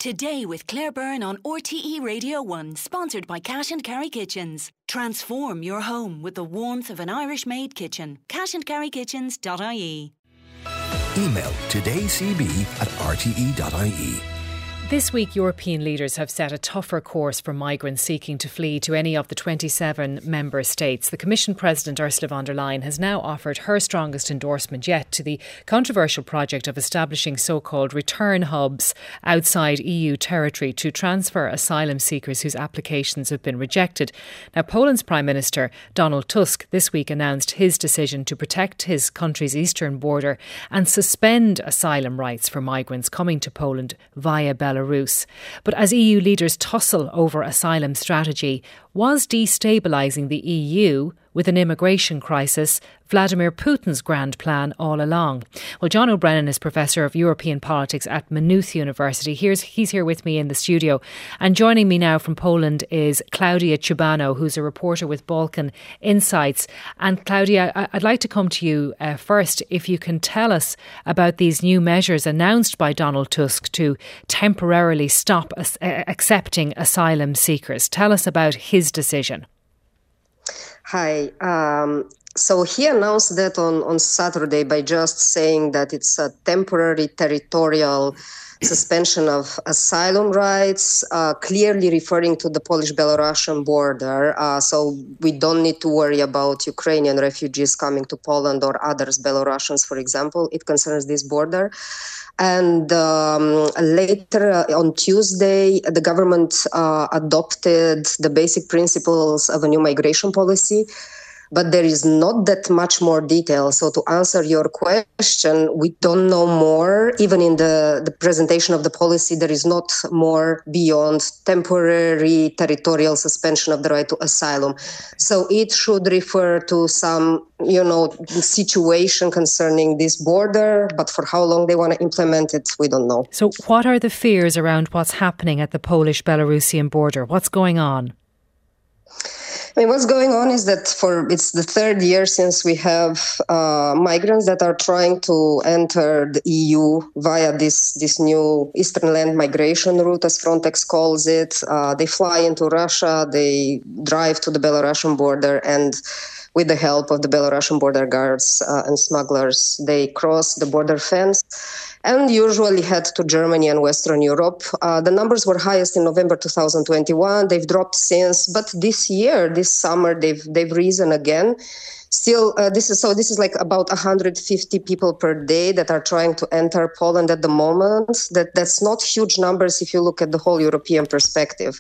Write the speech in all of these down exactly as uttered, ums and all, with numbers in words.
Today with Claire Byrne on R T E Radio one, sponsored by Cash and Carry Kitchens. Transform your home with the warmth of an Irish-made kitchen. cash and carry kitchens dot I E. Email todaycb at r t e dot i e. This week, European leaders have set a tougher course for migrants seeking to flee to any of the twenty-seven member states. The Commission President Ursula von der Leyen has now offered her strongest endorsement yet to the controversial project of establishing so-called return hubs outside E U territory to transfer asylum seekers whose applications have been rejected. Now, Poland's Prime Minister Donald Tusk this week announced his decision to protect his country's eastern border and suspend asylum rights for migrants coming to Poland via Belarus. Belarus. But as E U leaders tussle over asylum strategy, was destabilising the E U with an immigration crisis Vladimir Putin's grand plan all along? Well, John O'Brennan is Professor of European Politics at Maynooth University. Here's, he's here with me in the studio. And joining me now from Poland is Claudia Chubano, who's a reporter with Balkan Insights. And Claudia, I'd like to come to you uh, first, if you can tell us about these new measures announced by Donald Tusk to temporarily stop as- accepting asylum seekers. Tell us about his decision. Hi. Um, so he announced that on, on Saturday by just saying that it's a temporary territorial suspension of asylum rights, uh, clearly referring to the Polish-Belarusian border. Uh, so we don't need to worry about Ukrainian refugees coming to Poland or others, Belarusians, for example. It concerns this border. And um, later uh, on Tuesday, the government uh, adopted the basic principles of a new migration policy, but there is not that much more detail. So to answer your question, we don't know more. Even in the, the presentation of the policy, there is not more beyond temporary territorial suspension of the right to asylum. So it should refer to some, you know, situation concerning this border, but for how long they want to implement it, we don't know. So what are the fears around what's happening at the Polish-Belarusian border? What's going on? I mean, what's going on is that for it's the third year since we have uh, migrants that are trying to enter the E U via this this new Eastern Land migration route, as Frontex calls it. Uh, they fly into Russia, they drive to the Belarusian border, and with the help of the Belarusian border guards uh, and smugglers, they cross the border fence and usually head to Germany and Western Europe. Uh, the numbers were highest in November two thousand twenty-one. They've dropped since, but this year, this summer, they've they've risen again. Still, uh, this is so. This is like about one hundred fifty people per day that are trying to enter Poland at the moment. That that's not huge numbers if you look at the whole European perspective.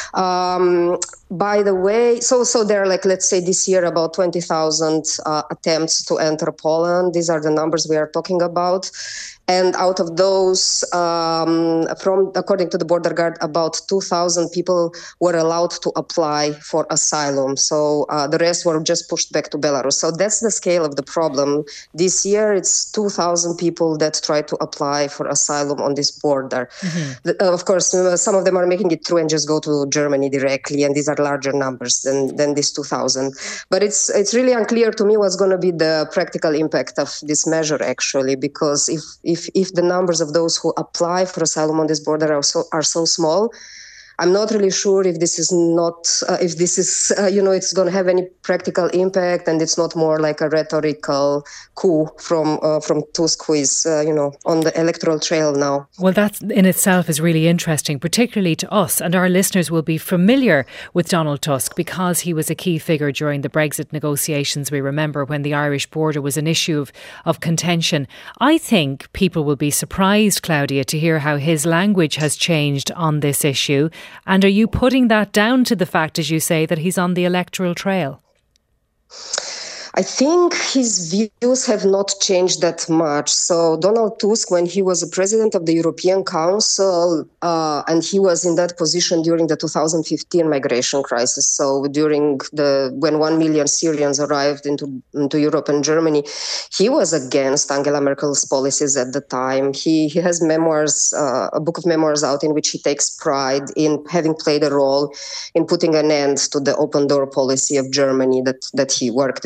Um, by the way, so so there are like let's say this year about twenty thousand uh, attempts to enter Poland. These are the numbers we are talking about. And out of those, um, from according to the border guard, about two thousand people were allowed to apply for asylum. So uh, the rest were just pushed back to Belarus. So that's the scale of the problem. This year, it's two thousand people that try to apply for asylum on this border. Mm-hmm. The, uh, of course, uh, some of them are making it through and just go to Germany directly, and these are larger numbers than, than these two thousand. But it's it's really unclear to me what's going to be the practical impact of this measure, actually, because if if If, if the numbers of those who apply for asylum on this border are so are so small, I'm not really sure if this is not uh, if this is uh, you know it's going to have any practical impact, and it's not more like a rhetorical coup from uh, from Tusk, who is uh, you know on the electoral trail now. Well, that in itself is really interesting, particularly to us, and our listeners will be familiar with Donald Tusk because he was a key figure during the Brexit negotiations. We remember when the Irish border was an issue of, of contention. I think people will be surprised, Claudia, to hear how his language has changed on this issue. And are you putting that down to the fact, as you say, that he's on the electoral trail? I think his views have not changed that much. So Donald Tusk, when he was the president of the European Council, uh, and he was in that position during the two thousand fifteen migration crisis. So during the when one million Syrians arrived into, into Europe and Germany, he was against Angela Merkel's policies at the time. He, he has memoirs, uh, a book of memoirs out in which he takes pride in having played a role in putting an end to the open door policy of Germany that, that he worked behind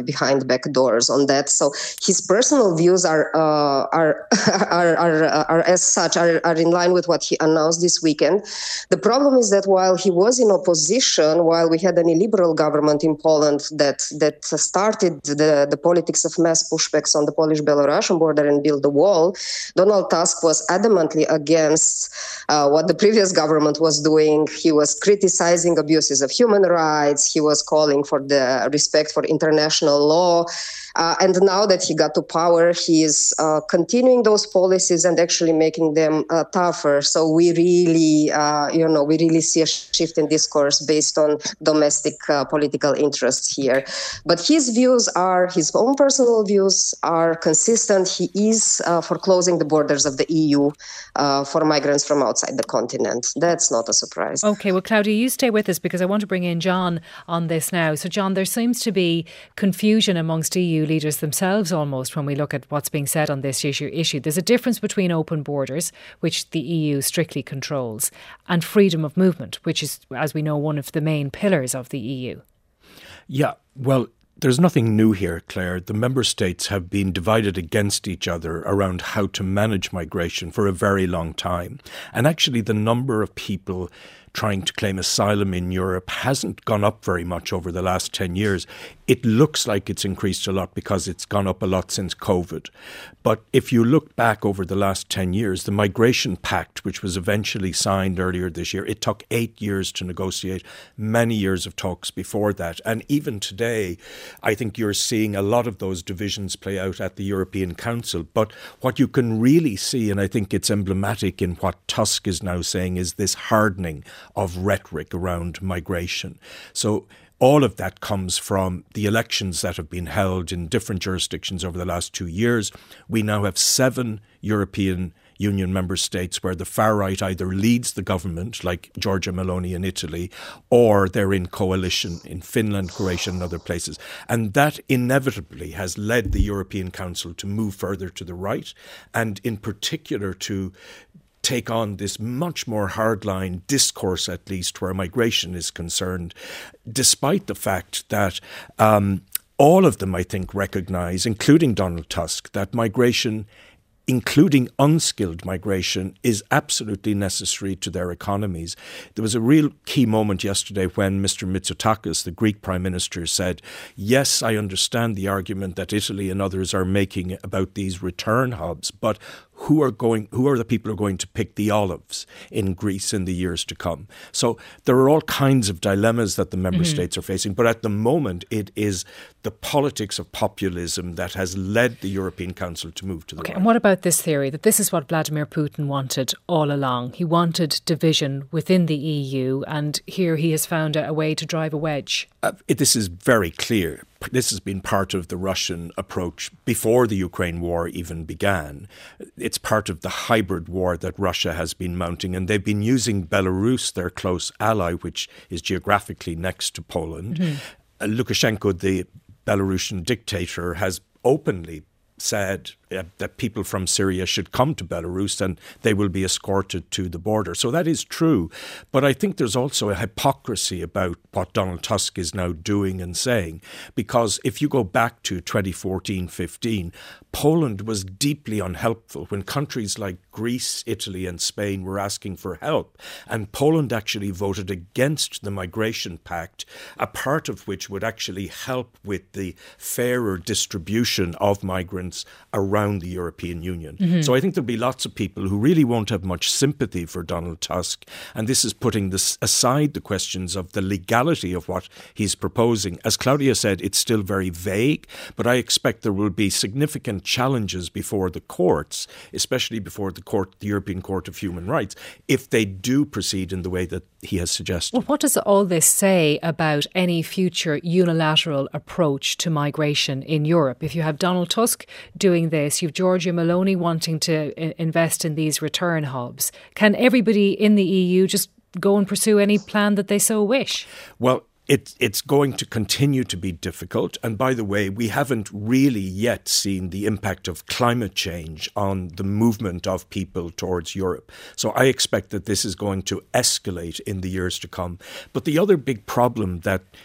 behind back doors on that. So his personal views are uh, are, are are are as such are, are in line with what he announced this weekend. The problem is that while he was in opposition, while we had an illiberal government in Poland that that started the, the politics of mass pushbacks on the Polish-Belarusian border and built the wall, Donald Tusk was adamantly against uh, what the previous government was doing. He was criticizing abuses of human rights. He was calling for the respect for international law. Uh, and now that he got to power, he is uh, continuing those policies and actually making them uh, tougher. So we really, uh, you know, we really see a shift in discourse based on domestic uh, political interests here. But his views are, his own personal views are consistent. He is uh, for closing the borders of the E U uh, for migrants from outside the continent. That's not a surprise. OK, well, Claudia, you stay with us because I want to bring in John on this now. So, John, there seems to be confusion amongst E U leaders themselves almost when we look at what's being said on this issue. issue. There's a difference between open borders, which the E U strictly controls, and freedom of movement, which is, as we know, one of the main pillars of the E U. Yeah, well, there's nothing new here, Claire. The member states have been divided against each other around how to manage migration for a very long time. And actually, the number of people trying to claim asylum in Europe hasn't gone up very much over the last ten years. It looks like it's increased a lot because it's gone up a lot since COVID. But if you look back over the last ten years, the Migration Pact, which was eventually signed earlier this year, it took eight years to negotiate, many years of talks before that. And even today, I think you're seeing a lot of those divisions play out at the European Council. But what you can really see, and I think it's emblematic in what Tusk is now saying, is this hardening of rhetoric around migration. So all of that comes from the elections that have been held in different jurisdictions over the last two years. We now have seven European Union member states where the far right either leads the government, like Giorgia Meloni in Italy, or they're in coalition in Finland, Croatia and other places. And that inevitably has led the European Council to move further to the right, and in particular to take on this much more hardline discourse, at least where migration is concerned, despite the fact that um, all of them, I think, recognise, including Donald Tusk, that migration, including unskilled migration, is absolutely necessary to their economies. There was a real key moment yesterday when Mister Mitsotakis, the Greek Prime Minister, said, yes, I understand the argument that Italy and others are making about these return hubs, but who are going? Who are the people who are going to pick the olives in Greece in the years to come? So there are all kinds of dilemmas that the member mm-hmm. states are facing. But at the moment, it is the politics of populism that has led the European Council to move to the okay, right. And what about this theory that this is what Vladimir Putin wanted all along? He wanted division within the E U, and here he has found a, a way to drive a wedge. Uh, it, this is very clear. This has been part of the Russian approach before the Ukraine war even began. It's part of the hybrid war that Russia has been mounting, and they've been using Belarus, their close ally, which is geographically next to Poland. Mm-hmm. Uh, Lukashenko, the Belarusian dictator, has openly said uh, that people from Syria should come to Belarus and they will be escorted to the border. So that is true. But I think there's also a hypocrisy about what Donald Tusk is now doing and saying, because if you go back to twenty fourteen fifteen, Poland was deeply unhelpful when countries like Greece, Italy and Spain were asking for help. And Poland actually voted against the Migration Pact, a part of which would actually help with the fairer distribution of migrants around the European Union. Mm-hmm. So I think there'll be lots of people who really won't have much sympathy for Donald Tusk. And this is putting this aside the questions of the legality of what he's proposing. As Claudia said, it's still very vague, but I expect there will be significant challenges before the courts, especially before the court, the European Court of Human Rights, if they do proceed in the way that he has suggested. Well, what does all this say about any future unilateral approach to migration in Europe? If you have Donald Tusk doing this, you've Giorgia Meloni wanting to invest in these return hubs, can everybody in the E U just go and pursue any plan that they so wish? Well, It, it's going to continue to be difficult. And by the way, we haven't really yet seen the impact of climate change on the movement of people towards Europe. So I expect that this is going to escalate in the years to come. But the other big problem that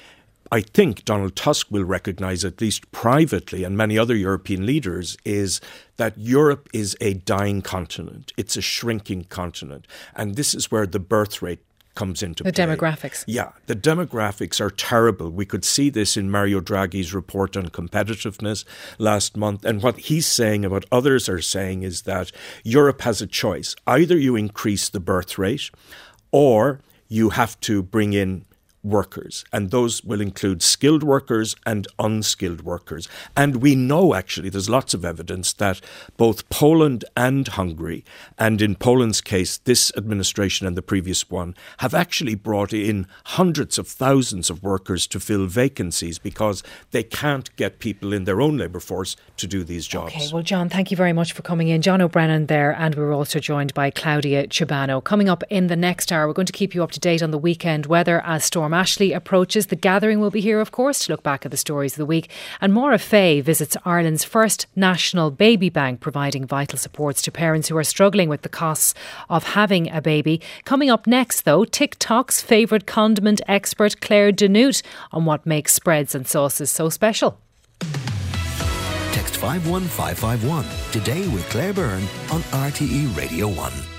I think Donald Tusk will recognise, at least privately, and many other European leaders, is that Europe is a dying continent. It's a shrinking continent. And this is where the birth rate comes into the play. The demographics. Yeah, the demographics are terrible. We could see this in Mario Draghi's report on competitiveness last month. And what he's saying and what others are saying is that Europe has a choice. Either you increase the birth rate or you have to bring in workers, and those will include skilled workers and unskilled workers. And we know, actually, there's lots of evidence that both Poland and Hungary, and in Poland's case, this administration and the previous one, have actually brought in hundreds of thousands of workers to fill vacancies because they can't get people in their own labour force to do these jobs. OK, well, John, thank you very much for coming in. John O'Brennan there, and we were also joined by Claudia Cerbano. Coming up in the next hour, we're going to keep you up to date on the weekend weather as Storm Ashley approaches. The Gathering will be here, of course, to look back at the stories of the week. And Maura Fay visits Ireland's first national baby bank, providing vital supports to parents who are struggling with the costs of having a baby. Coming up next, though, TikTok's favourite condiment expert, Claire Denute, on what makes spreads and sauces so special. Text five one five five one today with Claire Byrne on R T E Radio one.